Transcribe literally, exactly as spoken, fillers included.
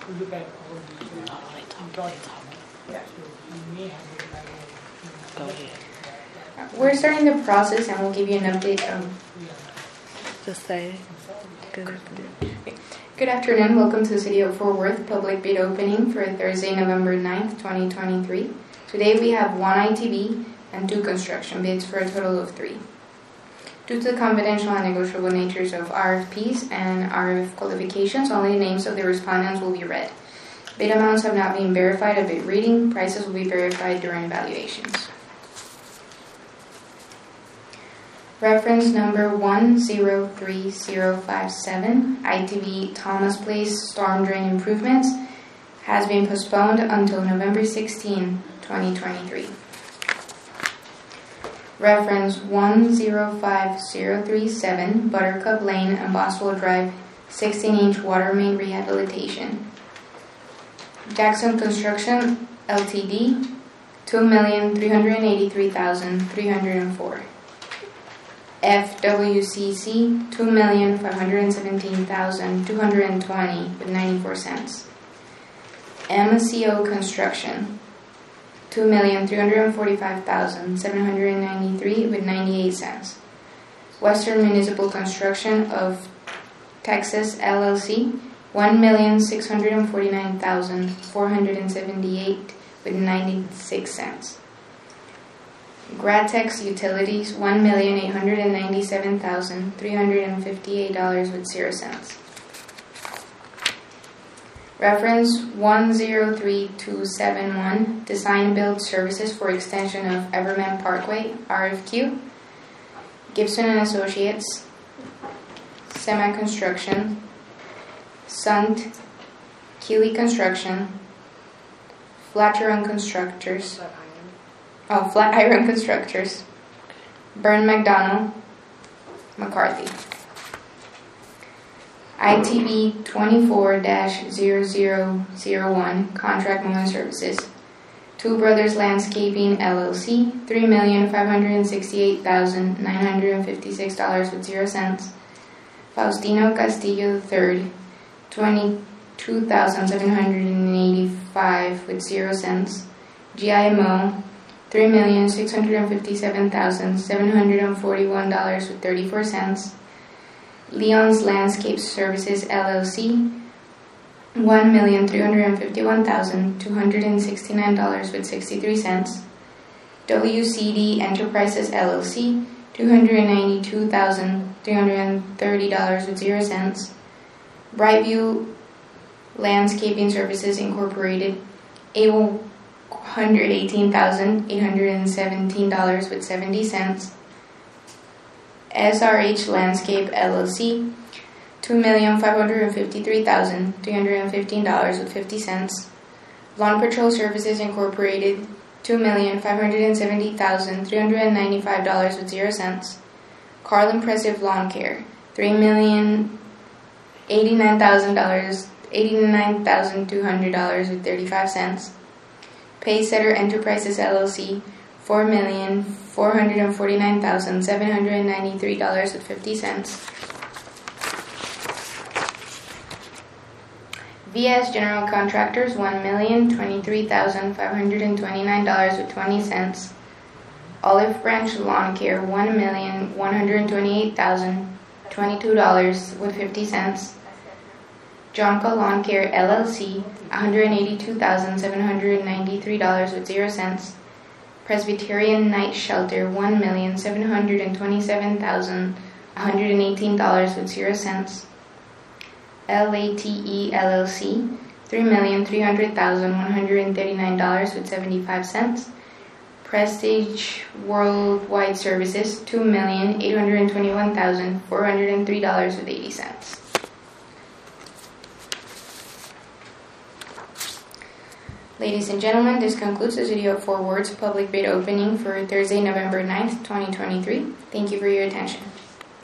to look at all these uh, drawings. Yeah, so you may have it like Go ahead. We're starting the process and we'll give you an update. Um, Just say good afternoon. Good afternoon. Welcome to the City of Fort Worth public bid opening for Thursday, November ninth, twenty twenty-three. Today we have one I T B and two construction bids for a total of three. Due to the confidential and negotiable natures of R F Ps and R F qualifications, only the names of the respondents will be read. Bid amounts have not been verified at bid reading. Prices will be verified during evaluations. Reference number one zero three zero five seven, I T B Thomas Place Storm Drain Improvements, has been postponed until November sixteenth, twenty twenty-three. Reference one zero five zero three seven, Buttercup Lane and Boswell Drive, sixteen inch water main rehabilitation. Jackson Construction, L T D, two million three hundred eighty-three thousand three hundred four. F W C C, two million five hundred seventeen thousand two hundred twenty with ninety-four cents. M C O Construction, two million three hundred forty-five thousand seven hundred ninety-three with ninety-eight cents. Western Municipal Construction of Texas L L C, one million six hundred forty-nine thousand four hundred seventy-eight with ninety-six cents. Gratex Utilities, one million eight hundred ninety-seven thousand three hundred fifty-eight dollars with zero cents. Reference one zero three two seven one, Design Build Services for Extension of Everman Parkway, R F Q. Gibson and Associates, Semi Construction, Sunt, Keeley Construction, Flatiron Constructors, oh, Flatiron Constructors, Byrne McDonald, McCarthy. I T B twenty-four dash zero zero zero one, Contract Mowing Services, Two Brothers Landscaping L L C, three million five hundred sixty-eight thousand nine hundred fifty-six dollars with zero cents. Faustino Castillo the third, twenty-two thousand seven hundred eighty-five with zero cents. G I M O, three million six hundred fifty-seven thousand seven hundred forty-one dollars with thirty-four cents. Leon's Landscape Services L L C, one million three hundred fifty-one thousand two hundred sixty-nine dollars with sixty-three cents. W C D Enterprises L L C, two hundred ninety-two thousand three hundred thirty dollars with zero cents. Brightview Landscaping Services Incorporated, one hundred eighteen thousand eight hundred seventeen dollars with seventy cents. S R H Landscape L L C, two million five hundred fifty-three thousand three hundred fifteen dollars with fifty cents. Lawn Patrol Services Incorporated, two million five hundred seventy thousand three hundred ninety-five dollars with zero cents. Carl Impressive Lawn Care, three million eighty-nine thousand dollars, eighty-nine thousand two hundred dollars with thirty-five cents. Paysetter Enterprises L L C, four million four hundred forty-nine thousand seven hundred ninety-three dollars with fifty cents. V S General Contractors, one million twenty-three thousand five hundred twenty-nine dollars with twenty cents. Olive Branch Lawn Care, one million one hundred twenty-eight thousand twenty-two dollars with fifty cents. Jonka Lawn Care L L C, one hundred eighty-two thousand seven hundred ninety-three dollars with zero cents. Presbyterian Night Shelter, one million seven hundred twenty-seven thousand one hundred eighteen dollars with zero cents. L A T E L L C, three million three hundred thousand one hundred thirty-nine dollars with seventy-five cents. Prestige Worldwide Services, two million eight hundred twenty-one thousand four hundred three dollars with eighty cents. Ladies and gentlemen, this concludes the City of Fort Worth's public bid opening for Thursday, November ninth, twenty twenty-three. Thank you for your attention.